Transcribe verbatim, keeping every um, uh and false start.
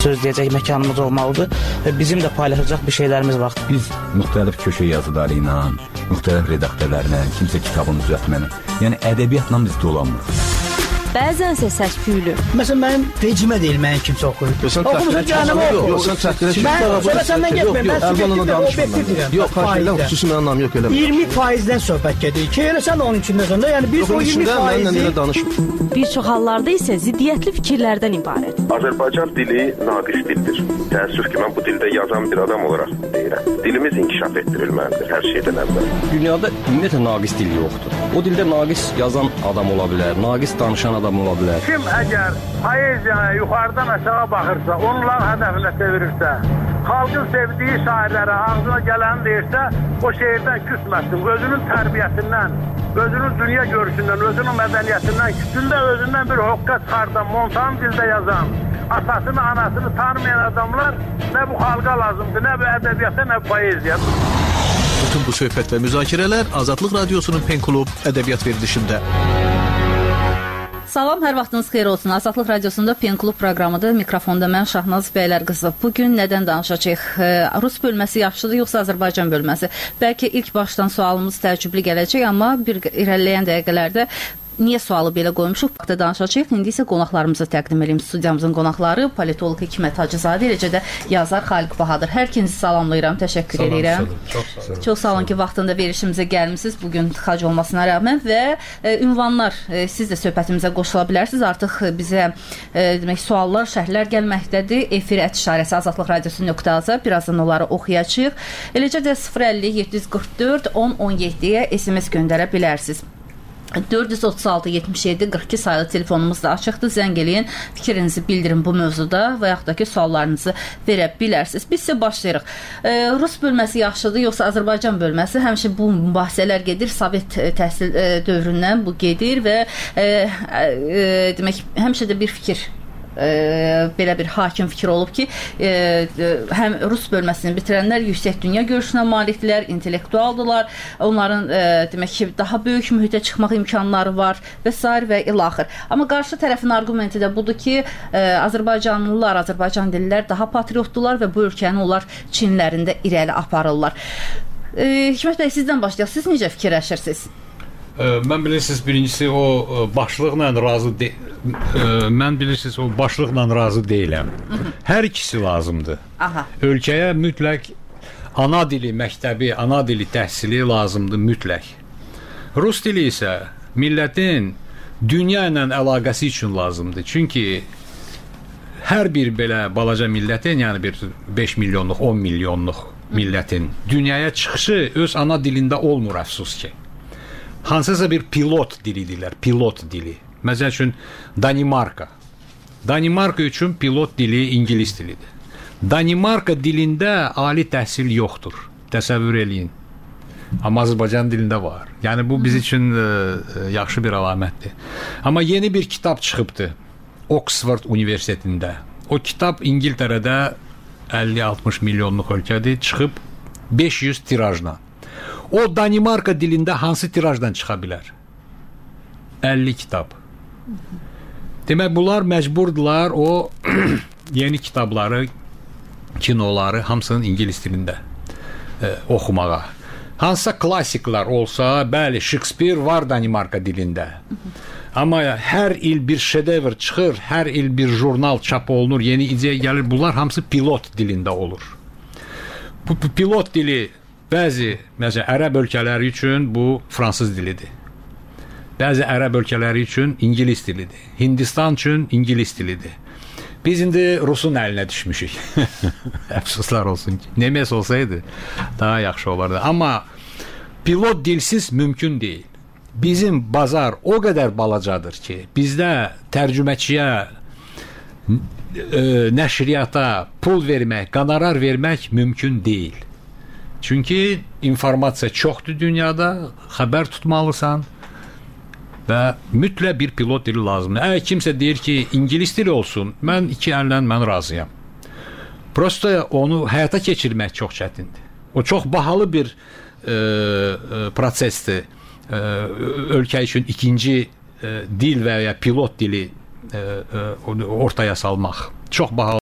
söz deyəcək məkanımız olmalıdır və bizim də paylaşacaq bir şeylərimiz var. Biz müxtəlif köşə yazıları ilə, müxtəlif redaktörlərlə, kimsə kitabını düzəltməni, yəni ədəbiyyatla biz dolanmırıq. Bəzənsə səs-küylü. Məsələn, mənim vecimə deyil, mənim kimsə oxuyur. Oxumuza canımı oxuyur. Yox, sən təhqilə çıxır. Mən sonra səndən getməyim, mən subjektiv, objektiv deyirəm. Yox, karşılayla xüsusi mənim namım yox, eləmə. iyirmi faizdən söhbət gedir ki, elə sən onun içində sonra, yəni biz o iyirmi faizi... Bir çox hallarda isə ziddiyyətli fikirlərdən ibarət. Azərbaycan dili naqis dildir. Təəssüf ki, mən bu dildə yazan bir adam olaraq deyirəm. Dilimiz inkişaf etdirilməlidir hər şeydən əvvəl. Dünyada ümumiyyətlə naqis dil yoxdur. O dildə naqis yazan adam ola bilər, naqis danışan adam ola bilər. Kim əgər poeziyaya yuxarıdan aşağı baxırsa, onların hədəfinə çevirirsə, xalqın sevdiyi şairlərə ağzına gələni deyirsə, o şeirdən küsməsin, özünün tərbiyəsindən, özünün dünya görüşündən, özünün mədəniyyətindən, küçündə özündən bir hoqqa çıxardan, montan dildə yazan, atasını, anasını tanımayan adamlar nə bu xalqa lazımdır, nə bu ədəbiyyata, nə bu poeziya. Bütün bu söhbət və müzakirələr Azadlıq Radiosunun Pen Klub ədəbiyyat verilişində. Salam, hər vaxtınız xeyir olsun. Azadlıq Radiosunda Pen Klub proqramıdır. Mikrofonda mən Şahnaz Bəylərqızı. Bugün nədən danışacağıq? Rus bölməsi yaxşıdır, yoxsa Azərbaycan bölməsi? Bəlkə ilk başdan sualımız təəccüblü gələcək, amma bir irəliləyən dəqiqələrdə niyə sualı belə qoymuşuq? Baxda danışacağıq. İndi isə qonaqlarımızı təqdim edeyim. Studiyamızın qonaqları politoloq Hikmət Hacızadə, eləcə də yazar Xaliq Bahadır. Hər ikinizi salamlayıram, təşəkkür salam, edirəm. Salam, çox sağ olun. Çox sağ olun ki, vaxtında verişimizə gəlmisiniz. Bugün tıxac olmasına rəğmən və e, ünvanlar e, siz də söhbətimizə qoşula bilərsiniz. Artıq bizə e, demək suallar, şərhlər gəlməkdədir. Efir ət işarəsi azadlıq radiosu nöqtə az. Birazdan onları oxuyacağıq. Eləcə də sıfır əlli yeddi yüz qırx dörd on on yeddiyə S M S göndərə bilərsiniz. dörd yüz otuz altı yetmiş yeddi qırx iki sayılı telefonumuz da açıqdır. Zəng eləyin, fikrinizi bildirin bu mövzuda və yaxud da ki, suallarınızı verə bilərsiniz. Biz isə başlayırıq. E, Rus bölməsi yaxşıdır, yoxsa Azərbaycan bölməsi? Həmişə bu mübahisələr gedir. Sovet təhsil e, dövründən bu gedir və e, e, demək, həmişə də bir fikir E, belə bir hakim fikir olub ki, e, həm Rus bölməsini bitirənlər yüksək dünya görüşünə malikdirlər, intellektualdılar, onların e, demək ki, daha böyük mühitə çıxmaq imkanları var və s. və ilaxır. Amma qarşı tərəfin argumenti də budur ki, e, Azərbaycanlılar, Azərbaycan dillər daha patriotdular və bu ölkəni onlar Çinlərində irəli aparırlar. E, Hikmət bəy, sizdən başlayaq. Siz necə fikirləşirsiniz? Mən bilirsiniz, birincisi o başlıqla razı de mən bilirsiniz o başlıqla razı deyiləm. Hər ikisi lazımdır. Aha. Ölkəyə mütləq ana dili məktəbi, ana dili təhsili lazımdır mütləq. Rus dili isə millətin dünya ilə əlaqəsi üçün lazımdır. Çünki hər bir belə balaca millətin, yəni bir beş milyonluq, on milyonluq millətin dünyaya çıxışı öz ana dilində olmur, əfsus ki. Hansısa bir pilot dilidirlər, pilot dili. Məsəl üçün Danimarka. Danimarka üçün pilot dili ingilis dilidir. Danimarka dilində ali təhsil yoxdur. Təsəvvür eləyin. Amma Azərbaycan dilində var. Yəni bu biz üçün ə, yaxşı bir əlamətdir. Amma yeni bir kitab çıxıbdı Oxford Universitetində. O kitab İngiltərədə əlli altmış milyonluq ölkədir, çıxıb beş yüz tirajla. O Danimarka dilində hansı tirajdan çıxa bilər? əlli kitab. Demək, bunlar məcburdular o yeni kitabları, kinoları hamısının ingilis dilində e, oxumağa. Hansısa klassiklər olsa, bəli, Shakespeare var Danimarka dilində. Amma hər il bir şedevr çıxır, hər il bir jurnal çap olunur, yeni ideya gəlir. Bunlar hamısı pilot dilində olur. Bu, bu pilot dili bəzi, məsələn, ərəb ölkələri üçün bu fransız dilidir. Bəzi ərəb ölkələri üçün ingilis dilidir. Hindistan üçün ingilis dilidir. Biz indi Rusun əlinə düşmüşük. Əfsuslar olsun ki. Nemes olsaydı daha yaxşı olardı. Amma pilot dilsiz mümkün deyil. Bizim bazar o qədər balacadır ki, bizdə tərcüməçiyə, nəşriyyata pul vermək, qonorar vermək mümkün deyil. Çünki informasiya çoxdur dünyada, xəbər tutmalısan və mütləq bir pilot dili lazımdır. Əgər kimsə deyir ki, ingilis dili olsun, mən iki əllə mən razıyam. Prosto onu həyata keçirmək çox çətindir. O çox bahalı bir e, e, prosesdir. E, ölkə üçün ikinci e, dil və ya pilot dili e, e, ortaya salmaq. Çox bahalı.